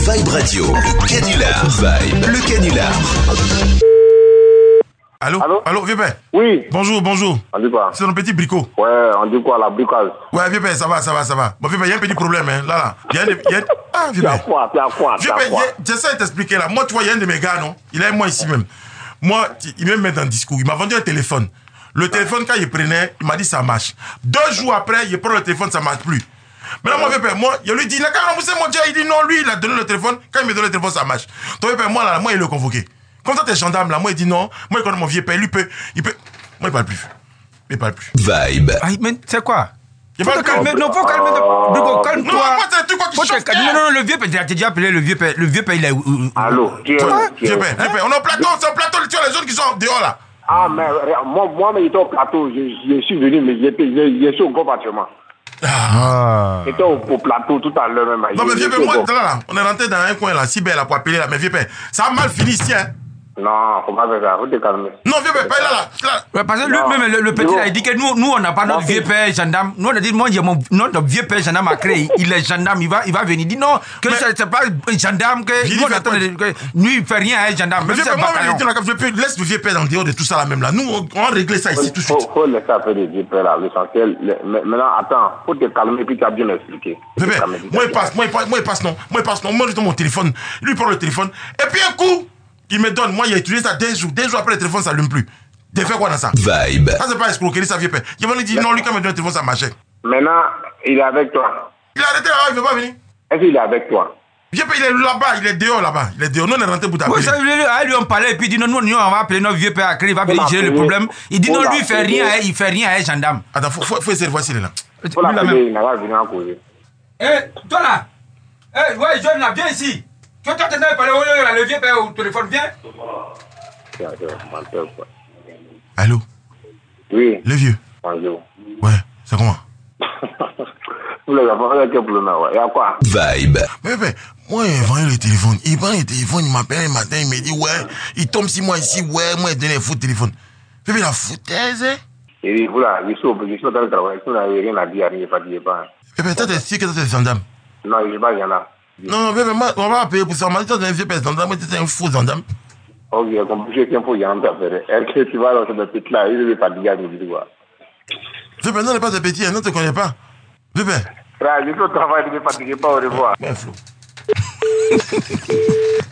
Vibe Radio, le canular. Vibe, le canular. Allô, vieux père. Oui. Bonjour. On dit quoi? C'est ton petit bricot. Ouais, on dit quoi, la bricole? Ouais, vieux père, ça va. Bon, vieux père, il y a un petit problème, hein, là. Ah, vieux père. T'as quoi? Vieux père, j'essaie de t'expliquer, là. Moi, tu vois, il y a un de mes gars, non? Il est moi ici même. Moi, il me met dans le discours. Il m'a vendu un téléphone. Le téléphone, quand il prenait, il m'a dit ça marche. 2 jours après, il prend le téléphone, ça marche plus. Maintenant, moi, vieux père, il lui dit, il a qu'à rembourser mon dia. Il dit non, lui, il a donné le téléphone. Quand il me donne le téléphone, ça marche. Donc, vieux père, moi, il le convoqué. Comme ça, t'es gendarme, là. Moi, il dit non. Moi, il connaît mon vieux père. Il peut. Moi, il parle plus. Vibe. Ah, mais c'est quoi? Faut te calmer. Non, faut calmer. Brico, calme-toi. Non, moi, c'est un truc quoi qui choque. Non, le vieux père, j'ai déjà appelé le vieux père. Le vieux père, il est où? Allô? Vieux père, on est au plateau. C'est au plateau. Tu vois les autres qui sont dehors, là. Ah, mais moi, mais j'étais au plateau. Je suis venu, mais je suis au gros bâtiment. J'étais au plateau tout à l'heure même. Non, mais vieux père, moi, là, on est rentré dans un coin, là, si belle, là, pour appeler, là. Mais vieux père, ça a mal fini ici, hein. Non, faut pas faire ça, faut te calmer. Non, vieux père, pas là. Ouais, parce que lui-même, le petit, là, il dit que nous on n'a pas notre vieux père gendarme. Nous, on a dit, moi, j'ai notre vieux père gendarme à créer. Il est gendarme, il va venir. Il dit non, que c'est pas un gendarme, que nous, on attend, lui, il fait rien à un gendarme. Mais vieux père, moi, laisse le vieux père en dehors de tout ça, là, même, là. Nous, on va régler ça ici tout de suite. Faut laisser faire des vieux pères, là, l'essentiel. Maintenant, attends, faut te calmer, puis tu as bien expliqué. Vieux père, moi, il passe, non. Moi, je donne mon téléphone. Lui, il prend le téléphone. Et puis, un coup, il me donne, moi, il a utilisé ça 2 jours. 2 jours après, le téléphone, ça s'allume plus. T'as fait quoi dans ça? Vibe. Ça, c'est pas escroquerie, ça, vieux père. Il m'a dit, non, lui, quand il me donne le téléphone, ça marchait. Maintenant, il est avec toi. Il a arrêté là-bas, il veut pas venir. Est-ce qu'il est avec toi? Vieux père, il est là-bas, il est dehors là-bas. Nous, on est rentré pour t'appeler. Oui, ça, lui, on parlait, et puis il dit non, nous, on va appeler notre vieux père à créer, il va venir gérer le problème. Il dit non, lui, il fait rien à un gendarme. Attends, faut essayer de voir s'il est là. Faut l'appeler, il n'a pas venir en causer. Toi là, ouais, jeune là, viens ici. Toi, t'es en train de parler, le vieux père au téléphone, viens. Allô? Oui. Le vieux? Bonjour. Ouais, c'est comment? Vous les avez fait quel problème, ouais? Il y a quoi? Vibe. Mais moi, il vend le téléphone. Il m'appelle un matin, il me dit, ouais, il tombe 6 mois ici, ouais, moi, il donne un fou de téléphone. Bébé, la foutaise, hein? Et dit, voilà, je suis en train de travailler. Si vous n'avez rien à dire, ne fatiguez pas. Bébé, toi, t'es sûr que c'est gendarme? Non, je ne sais pas, il y en a. Non, bébé, moi, on va payer pour ça. On m'a dit, toi, t'es un vieux père gendarme, moi, t'es un faux gendarme. Ok, compliqué, qu'il faut y en faire. Est-ce que tu vas dans cette petite-là, il ne veut pas dire, il dit quoi? Bébé, non, n'est pas de petit, non, tu ne connais pas. Bébé. Je suis au travail, ne me fatiguez pas, au revoir. Ben, Flo.